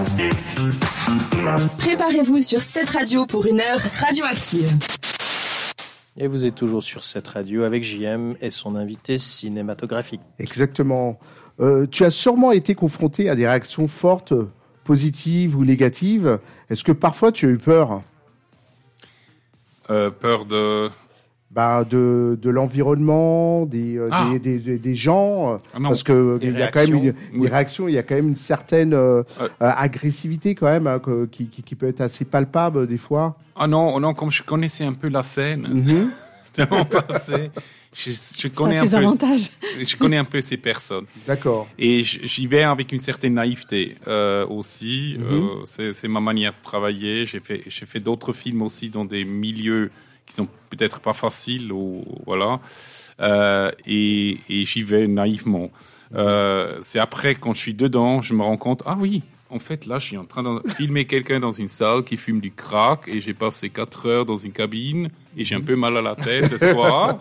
Préparez-vous sur cette radio pour une heure radioactive. Et vous êtes toujours sur cette radio avec JM et son invité cinématographique. Exactement. Tu as sûrement été confronté à des réactions fortes, positives ou négatives. Est-ce que parfois tu as eu peur ? Peur de... de l'environnement, des gens, parce que il y a quand même des réactions, il y a quand même une certaine agressivité quand même qui peut être assez palpable des fois. Ah non, comme je connaissais un peu la scène de mon passé, je connais un peu. Avantages. Je connais un peu ces personnes. D'accord. Et j'y vais avec une certaine naïveté aussi. C'est ma manière de travailler. J'ai fait d'autres films aussi dans des milieux qui sont peut-être pas faciles ou voilà, et j'y vais naïvement. C'est après, quand je suis dedans, je me rends compte, ah oui, en fait là je suis en train de filmer quelqu'un dans une salle qui fume du crack et j'ai passé 4 heures dans une cabine et j'ai un peu mal à la tête le soir.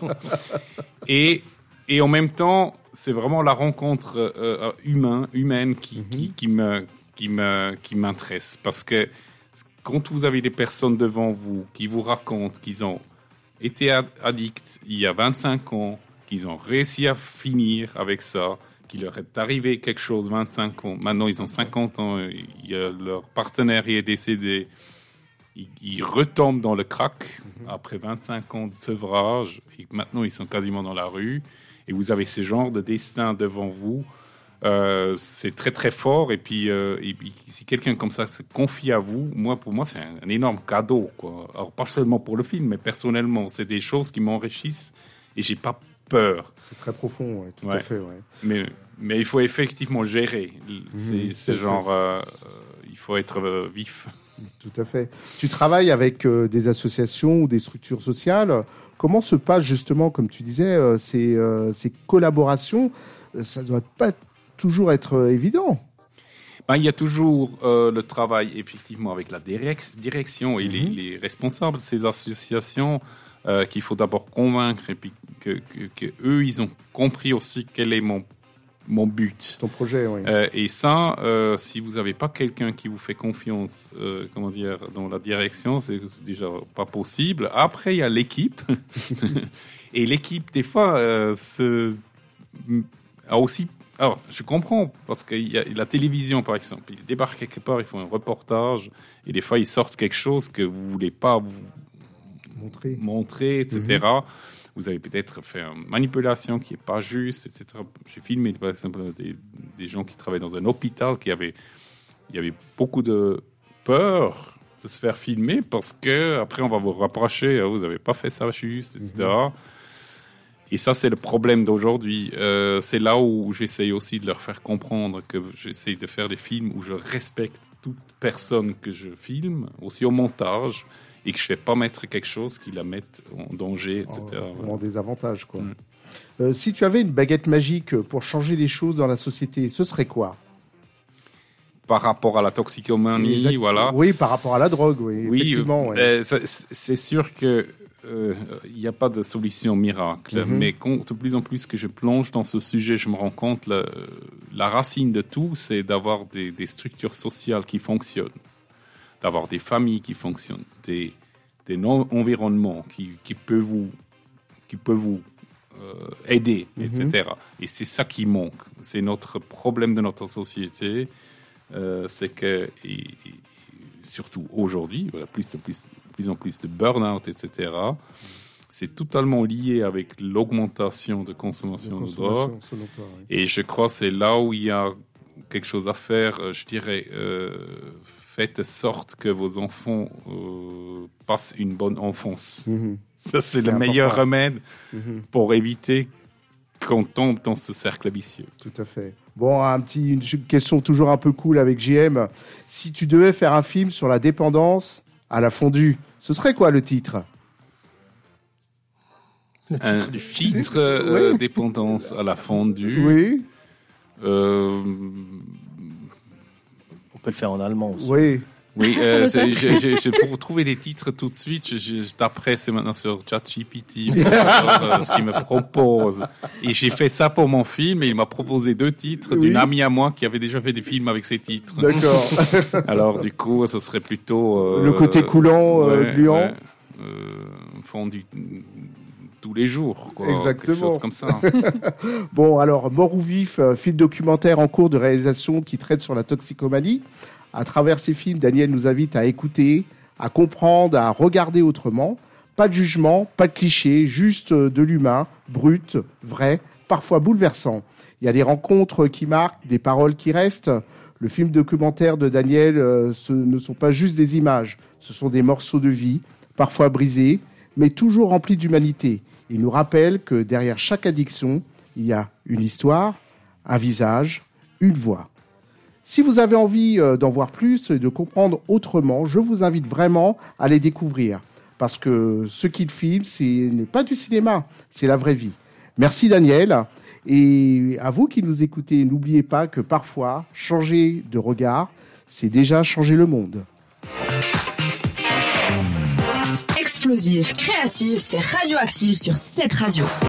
Et en même temps, c'est vraiment la rencontre humaine qui m'intéresse, parce que quand vous avez des personnes devant vous qui vous racontent qu'ils ont été addicts il y a 25 ans, qu'ils ont réussi à finir avec ça, qu'il leur est arrivé quelque chose 25 ans, maintenant ils ont 50 ans, leur partenaire y est décédé, ils retombent dans le crack après 25 ans de sevrage, et maintenant ils sont quasiment dans la rue, et vous avez ce genre de destin devant vous. C'est très très fort, et puis si quelqu'un comme ça se confie à vous, pour moi c'est un énorme cadeau, quoi. Alors pas seulement pour le film, mais personnellement c'est des choses qui m'enrichissent et j'ai pas peur. C'est très profond, tout à fait. Ouais. Mais il faut effectivement gérer. C'est genre il faut être vif. Tout à fait. Tu travailles avec des associations ou des structures sociales. Comment se passent justement, comme tu disais, ces collaborations? Ça doit pas toujours être évident. Il y a toujours le travail effectivement avec la direction et les responsables de ces associations qu'il faut d'abord convaincre, et puis que eux ils ont compris aussi quel est mon but. Ton projet, oui. Et ça, si vous n'avez pas quelqu'un qui vous fait confiance, dans la direction, c'est déjà pas possible. Après, il y a l'équipe. Et l'équipe, des fois, a aussi... Alors, je comprends, parce qu'il y a la télévision, par exemple. Ils débarquent quelque part, ils font un reportage, et des fois, ils sortent quelque chose que vous ne voulez pas montrer, etc. Vous avez peut-être fait une manipulation qui n'est pas juste, etc. J'ai filmé, par exemple, des gens qui travaillent dans un hôpital il y avait beaucoup de peur de se faire filmer, parce qu'après, on va vous rapprocher, vous n'avez pas fait ça juste, etc. Et ça, c'est le problème d'aujourd'hui. C'est là où j'essaye aussi de leur faire comprendre que j'essaye de faire des films où je respecte toute personne que je filme, aussi au montage, et que je ne vais pas mettre quelque chose qui la mette en danger, etc. En désavantage, quoi. Si tu avais une baguette magique pour changer les choses dans la société, ce serait quoi ? Par rapport à la toxicomanie, voilà. Oui, par rapport à la drogue, oui, effectivement. Ouais. C'est sûr que il n'y a pas de solution miracle, mais de plus en plus que je plonge dans ce sujet, je me rends compte la racine de tout, c'est d'avoir des structures sociales qui fonctionnent, d'avoir des familles qui fonctionnent, des environnements qui peuvent vous aider, etc. Et c'est ça qui manque. C'est notre problème de notre société, c'est que surtout aujourd'hui, voilà, plus en plus de burn-out, etc. C'est totalement lié avec l'augmentation de consommation de drogue. Et je crois que c'est là où il y a quelque chose à faire. Je dirais, faites en sorte que vos enfants passent une bonne enfance. Ça, c'est le meilleur remède pour éviter qu'on tombe dans ce cercle vicieux. Tout à fait. Bon, une question toujours un peu cool avec JM. Si tu devais faire un film sur la dépendance à la fondue, ce serait quoi le titre ? Le titre du film. Oui. Dépendance à la fondue. Oui. On peut le faire en allemand aussi. Oui. Oui, pour trouver des titres tout de suite, je taperai c'est maintenant sur ChatGPT, ce qu'il me propose. Et j'ai fait ça pour mon film et il m'a proposé 2 titres d'une amie à moi qui avait déjà fait des films avec ces titres. D'accord. Alors du coup, ce serait plutôt... le côté coulant, gluant. Fondu tous les jours, quoi. Exactement. Quelque chose comme ça. Bon, alors, Mort ou Vif, film documentaire en cours de réalisation qui traite sur la toxicomanie. À travers ces films, Daniel nous invite à écouter, à comprendre, à regarder autrement. Pas de jugement, pas de clichés, juste de l'humain, brut, vrai, parfois bouleversant. Il y a des rencontres qui marquent, des paroles qui restent. Le film documentaire de Daniel, ce ne sont pas juste des images, ce sont des morceaux de vie, parfois brisés, mais toujours remplis d'humanité. Il nous rappelle que derrière chaque addiction, il y a une histoire, un visage, une voix. Si vous avez envie d'en voir plus et de comprendre autrement, je vous invite vraiment à les découvrir. Parce que ce qu'il filme, ce n'est pas du cinéma, c'est la vraie vie. Merci Daniel. Et à vous qui nous écoutez, n'oubliez pas que parfois, changer de regard, c'est déjà changer le monde. Explosif, créatif, c'est Radioactive sur cette radio.